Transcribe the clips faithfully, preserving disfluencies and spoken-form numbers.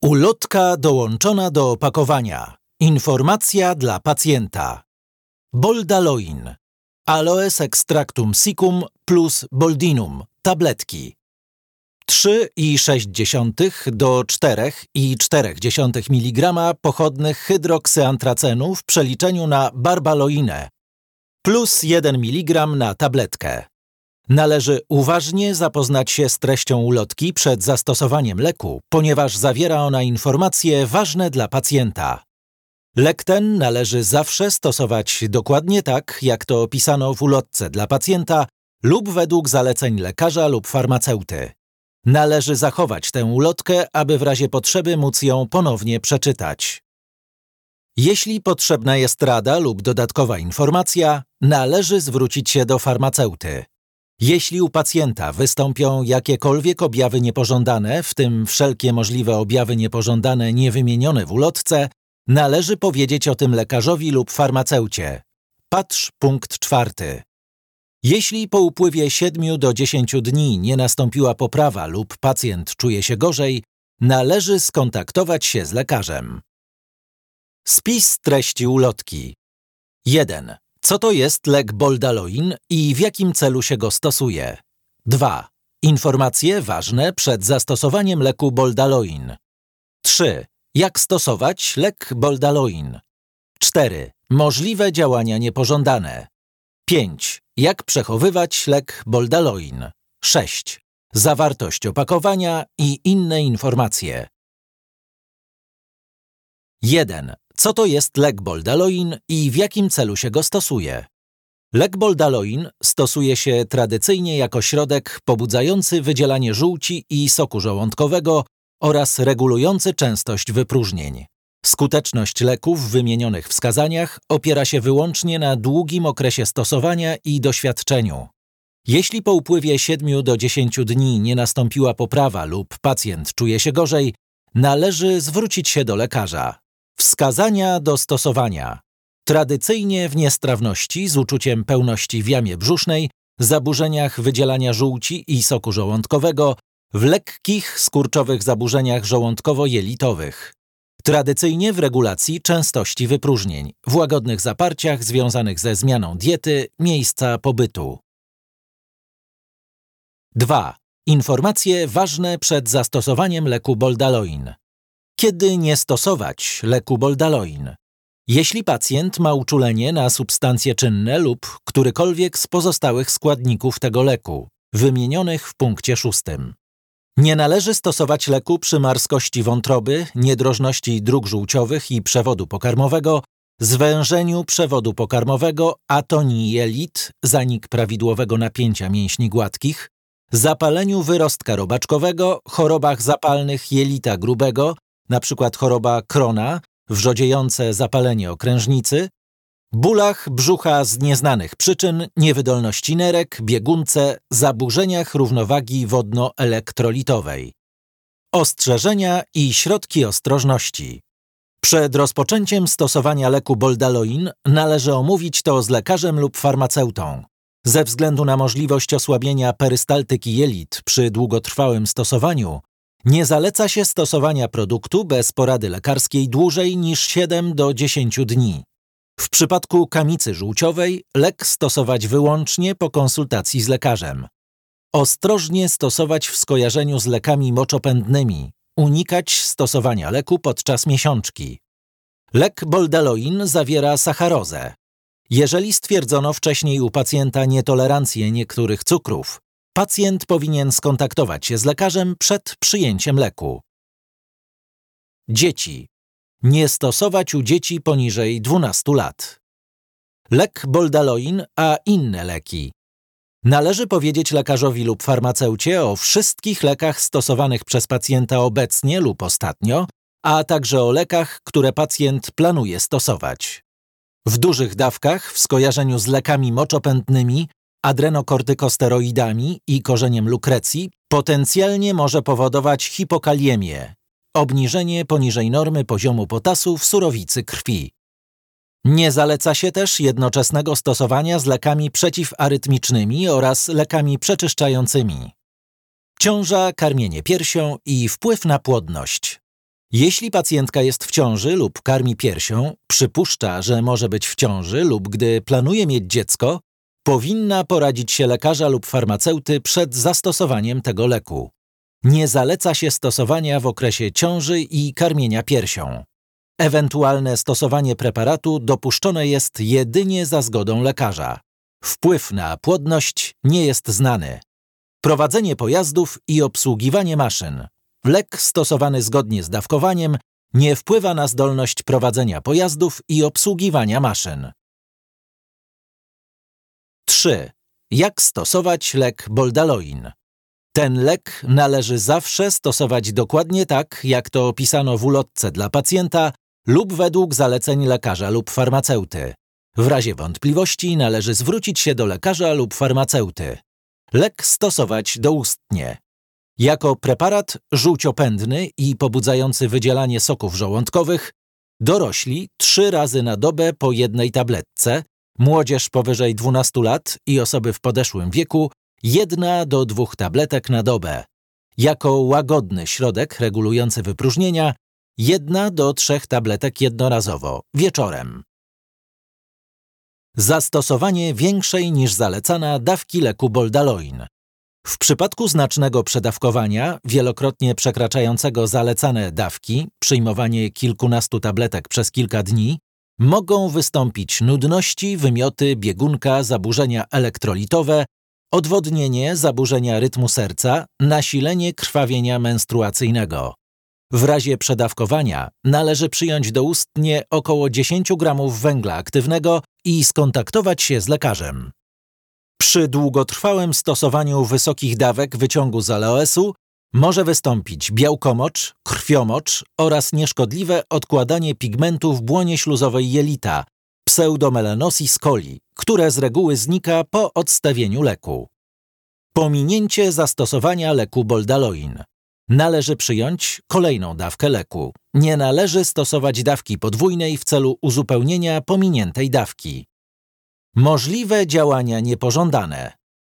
Ulotka dołączona do opakowania. Informacja dla pacjenta. Boldaloin. Aloes extractum siccum plus boldinum. Tabletki. trzy przecinek sześć do cztery przecinek cztery miligrama pochodnych hydroksyantracenu w przeliczeniu na barbaloinę plus jeden miligram na tabletkę. Należy uważnie zapoznać się z treścią ulotki przed zastosowaniem leku, ponieważ zawiera ona informacje ważne dla pacjenta. Lek ten należy zawsze stosować dokładnie tak, jak to opisano w ulotce dla pacjenta lub według zaleceń lekarza lub farmaceuty. Należy zachować tę ulotkę, aby w razie potrzeby móc ją ponownie przeczytać. Jeśli potrzebna jest rada lub dodatkowa informacja, należy zwrócić się do farmaceuty. Jeśli u pacjenta wystąpią jakiekolwiek objawy niepożądane, w tym wszelkie możliwe objawy niepożądane niewymienione w ulotce, należy powiedzieć o tym lekarzowi lub farmaceucie. Patrz punkt czwarty. Jeśli po upływie siedmiu do dziesięciu dni nie nastąpiła poprawa lub pacjent czuje się gorzej, należy skontaktować się z lekarzem. Spis treści ulotki. jeden. Co to jest lek Boldaloin i w jakim celu się go stosuje? dwa. Informacje ważne przed zastosowaniem leku Boldaloin. trzy. Jak stosować lek Boldaloin? cztery. Możliwe działania niepożądane. pięć. Jak przechowywać lek Boldaloin? sześć. Zawartość opakowania i inne informacje. jeden. Co to jest lek Boldaloin i w jakim celu się go stosuje? Lek Boldaloin stosuje się tradycyjnie jako środek pobudzający wydzielanie żółci i soku żołądkowego oraz regulujący częstość wypróżnień. Skuteczność leków w wymienionych wskazaniach opiera się wyłącznie na długim okresie stosowania i doświadczeniu. Jeśli po upływie siedmiu do dziesięciu dni nie nastąpiła poprawa lub pacjent czuje się gorzej, należy zwrócić się do lekarza. Wskazania do stosowania. Tradycyjnie w niestrawności z uczuciem pełności w jamie brzusznej, zaburzeniach wydzielania żółci i soku żołądkowego, w lekkich, skurczowych zaburzeniach żołądkowo-jelitowych. Tradycyjnie w regulacji częstości wypróżnień, w łagodnych zaparciach związanych ze zmianą diety, miejsca pobytu. dwa. Informacje ważne przed zastosowaniem leku Boldaloin. Kiedy nie stosować leku Boldaloin? Jeśli pacjent ma uczulenie na substancje czynne lub którykolwiek z pozostałych składników tego leku, wymienionych w punkcie szóstym. Nie należy stosować leku przy marskości wątroby, niedrożności dróg żółciowych i przewodu pokarmowego, zwężeniu przewodu pokarmowego, atonii jelit, zanik prawidłowego napięcia mięśni gładkich, zapaleniu wyrostka robaczkowego, chorobach zapalnych jelita grubego, np. choroba Crona, wrzodziejące zapalenie okrężnicy, bólach brzucha z nieznanych przyczyn, niewydolności nerek, biegunce, zaburzeniach równowagi wodno-elektrolitowej. Ostrzeżenia i środki ostrożności. Przed rozpoczęciem stosowania leku Boldaloin należy omówić to z lekarzem lub farmaceutą. Ze względu na możliwość osłabienia perystaltyki jelit przy długotrwałym stosowaniu, nie zaleca się stosowania produktu bez porady lekarskiej dłużej niż siedem do dziesięciu dni. W przypadku kamicy żółciowej lek stosować wyłącznie po konsultacji z lekarzem. Ostrożnie stosować w skojarzeniu z lekami moczopędnymi. Unikać stosowania leku podczas miesiączki. Lek Boldaloin zawiera sacharozę. Jeżeli stwierdzono wcześniej u pacjenta nietolerancję niektórych cukrów, pacjent powinien skontaktować się z lekarzem przed przyjęciem leku. Dzieci. Nie stosować u dzieci poniżej dwunastu lat. Lek Boldaloin, a inne leki. Należy powiedzieć lekarzowi lub farmaceucie o wszystkich lekach stosowanych przez pacjenta obecnie lub ostatnio, a także o lekach, które pacjent planuje stosować. W dużych dawkach, w skojarzeniu z lekami moczopędnymi, adrenokortykosteroidami i korzeniem lukrecji, potencjalnie może powodować hipokaliemię, obniżenie poniżej normy poziomu potasu w surowicy krwi. Nie zaleca się też jednoczesnego stosowania z lekami przeciwarytmicznymi oraz lekami przeczyszczającymi. Ciąża, karmienie piersią i wpływ na płodność. Jeśli pacjentka jest w ciąży lub karmi piersią, przypuszcza, że może być w ciąży lub gdy planuje mieć dziecko, powinna poradzić się lekarza lub farmaceuty przed zastosowaniem tego leku. Nie zaleca się stosowania w okresie ciąży i karmienia piersią. Ewentualne stosowanie preparatu dopuszczone jest jedynie za zgodą lekarza. Wpływ na płodność nie jest znany. Prowadzenie pojazdów i obsługiwanie maszyn. Lek stosowany zgodnie z dawkowaniem nie wpływa na zdolność prowadzenia pojazdów i obsługiwania maszyn. trzy. Jak stosować lek Boldaloin? Ten lek należy zawsze stosować dokładnie tak, jak to opisano w ulotce dla pacjenta lub według zaleceń lekarza lub farmaceuty. W razie wątpliwości należy zwrócić się do lekarza lub farmaceuty. Lek stosować doustnie. Jako preparat żółciopędny i pobudzający wydzielanie soków żołądkowych, dorośli trzy razy na dobę po jednej tabletce, młodzież powyżej dwunastu lat i osoby w podeszłym wieku jedna do dwóch tabletek na dobę. Jako łagodny środek regulujący wypróżnienia jedna do trzech tabletek jednorazowo, wieczorem. Zastosowanie większej niż zalecana dawki leku Boldaloin. W przypadku znacznego przedawkowania, wielokrotnie przekraczającego zalecane dawki, przyjmowanie kilkunastu tabletek przez kilka dni, mogą wystąpić nudności, wymioty, biegunka, zaburzenia elektrolitowe, odwodnienie, zaburzenia rytmu serca, nasilenie krwawienia menstruacyjnego. W razie przedawkowania należy przyjąć doustnie około dziesięć gramów węgla aktywnego i skontaktować się z lekarzem. Przy długotrwałym stosowaniu wysokich dawek wyciągu z aloesu może wystąpić białkomocz, krwiomocz oraz nieszkodliwe odkładanie pigmentu w błonie śluzowej jelita, pseudomelanosis coli, które z reguły znika po odstawieniu leku. Pominięcie zastosowania leku Boldaloin. Należy przyjąć kolejną dawkę leku. Nie należy stosować dawki podwójnej w celu uzupełnienia pominiętej dawki. Możliwe działania niepożądane.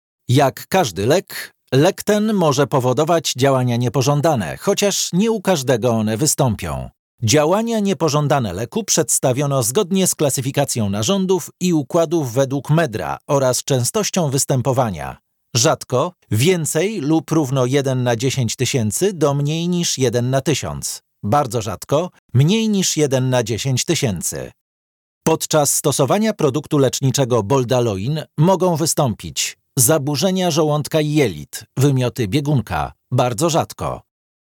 Jak każdy lek, lek ten może powodować działania niepożądane, chociaż nie u każdego one wystąpią. Działania niepożądane leku przedstawiono zgodnie z klasyfikacją narządów i układów według Medra oraz częstością występowania. Rzadko, więcej lub równo jeden na dziesięć tysięcy do mniej niż jeden na tysiąc. Bardzo rzadko, mniej niż jeden na dziesięć tysięcy. Podczas stosowania produktu leczniczego Boldaloin mogą wystąpić zaburzenia żołądka i jelit, wymioty biegunka, bardzo rzadko.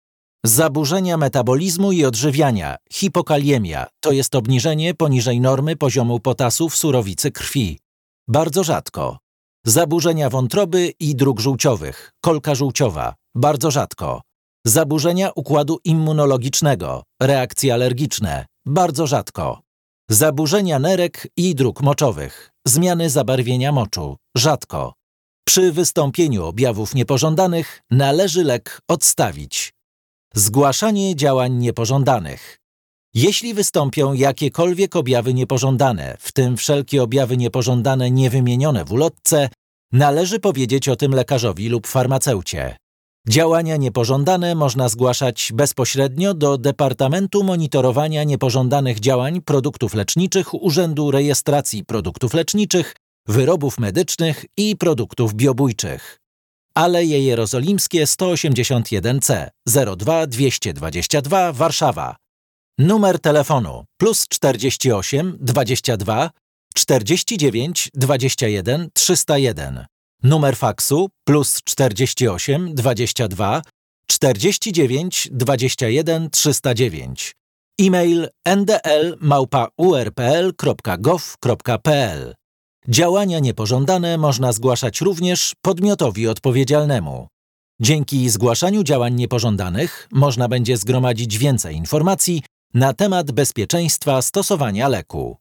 Zaburzenia metabolizmu i odżywiania, hipokaliemia, to jest obniżenie poniżej normy poziomu potasu w surowicy krwi, bardzo rzadko. Zaburzenia wątroby i dróg żółciowych, kolka żółciowa, bardzo rzadko. Zaburzenia układu immunologicznego, reakcje alergiczne, bardzo rzadko. Zaburzenia nerek i dróg moczowych, zmiany zabarwienia moczu, rzadko. Przy wystąpieniu objawów niepożądanych należy lek odstawić. Zgłaszanie działań niepożądanych. Jeśli wystąpią jakiekolwiek objawy niepożądane, w tym wszelkie objawy niepożądane niewymienione w ulotce, należy powiedzieć o tym lekarzowi lub farmaceucie. Działania niepożądane można zgłaszać bezpośrednio do Departamentu Monitorowania Niepożądanych Działań Produktów Leczniczych Urzędu Rejestracji Produktów Leczniczych, Wyrobów Medycznych i Produktów Biobójczych. Aleje Jerozolimskie sto osiemdziesiąt jeden C, zero dwa dwieście dwadzieścia dwa, Warszawa. Numer telefonu plus czterdzieści osiem dwadzieścia dwa czterdzieści dziewięć dwadzieścia jeden trzysta jeden. Numer faksu plus czterdzieści osiem dwadzieścia dwa czterdzieści dziewięć dwadzieścia jeden trzysta dziewięć. E-mail n d l małpa u r p l kropka gov kropka p l. Działania niepożądane można zgłaszać również podmiotowi odpowiedzialnemu. Dzięki zgłaszaniu działań niepożądanych można będzie zgromadzić więcej informacji na temat bezpieczeństwa stosowania leku.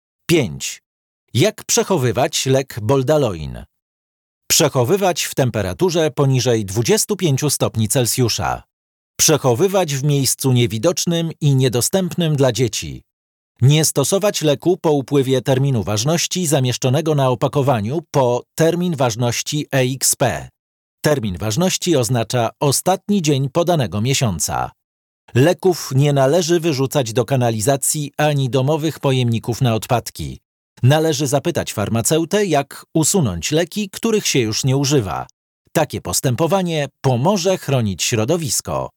pięć. Jak przechowywać lek Boldaloin? Przechowywać w temperaturze poniżej dwudziestu pięciu stopni Celsjusza. Przechowywać w miejscu niewidocznym i niedostępnym dla dzieci. Nie stosować leku po upływie terminu ważności zamieszczonego na opakowaniu po termin ważności E X P. Termin ważności oznacza ostatni dzień podanego miesiąca. Leków nie należy wyrzucać do kanalizacji ani domowych pojemników na odpadki. Należy zapytać farmaceutę, jak usunąć leki, których się już nie używa. Takie postępowanie pomoże chronić środowisko.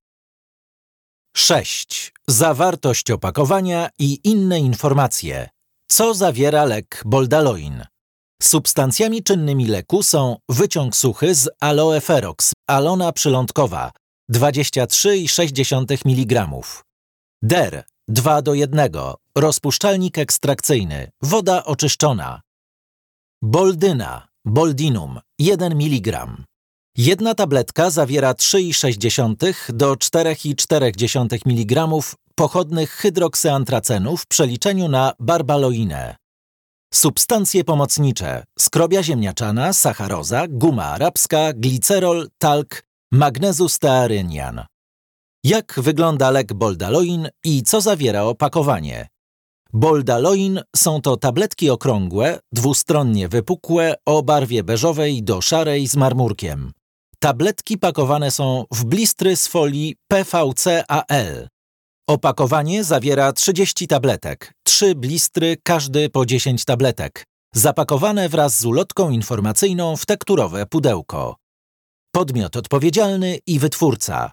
sześć. Zawartość opakowania i inne informacje. Co zawiera lek Boldaloin? Substancjami czynnymi leku są wyciąg suchy z Aloe Ferox, alona przylądkowa, dwadzieścia trzy i sześć dziesiątych miligrama. Der, dwa do jednego, rozpuszczalnik ekstrakcyjny, woda oczyszczona. Boldyna, Boldinum, jeden miligram. Jedna tabletka zawiera trzy i sześć dziesiątych do cztery i cztery dziesiąte miligrama pochodnych hydroksyantracenów w przeliczeniu na barbaloinę. Substancje pomocnicze: skrobia ziemniaczana, sacharoza, guma arabska, glicerol, talk, magnezustearynian. Jak wygląda lek Boldaloin i co zawiera opakowanie? Boldaloin są to tabletki okrągłe, dwustronnie wypukłe, o barwie beżowej do szarej z marmurkiem. Tabletki pakowane są w blistry z folii P V C A L. Opakowanie zawiera trzydzieści tabletek, trzy blistry, każdy po dziesięć tabletek, zapakowane wraz z ulotką informacyjną w tekturowe pudełko. Podmiot odpowiedzialny i wytwórca: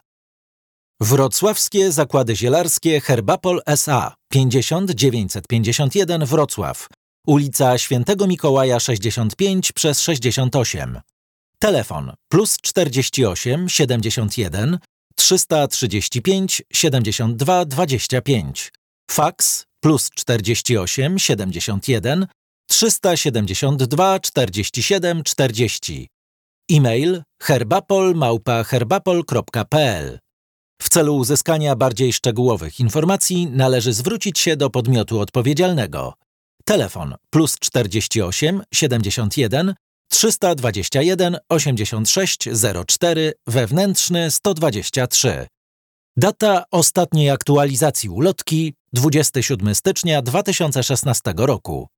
Wrocławskie Zakłady Zielarskie Herbapol S A pięćdziesiąt dziewięćset pięćdziesiąt jeden Wrocław, ulica Świętego Mikołaja sześćdziesiąt pięć przez sześćdziesiąt osiem. Telefon plus czterdzieści osiem siedemdziesiąt jeden trzysta trzydzieści pięć siedemdziesiąt dwa dwadzieścia pięć. Faks plus czterdzieści osiem siedemdziesiąt jeden trzysta siedemdziesiąt dwa czterdzieści siedem czterdzieści. E-mail herbapol małpa herbapol kropka p l. W celu uzyskania bardziej szczegółowych informacji należy zwrócić się do podmiotu odpowiedzialnego. Telefon plus czterdzieści osiem siedemdziesiąt jeden trzysta dwadzieścia jeden osiemdziesiąt sześć zero cztery, wewnętrzny sto dwadzieścia trzy. Data ostatniej aktualizacji ulotki dwudziestego siódmego stycznia dwa tysiące szesnastego roku.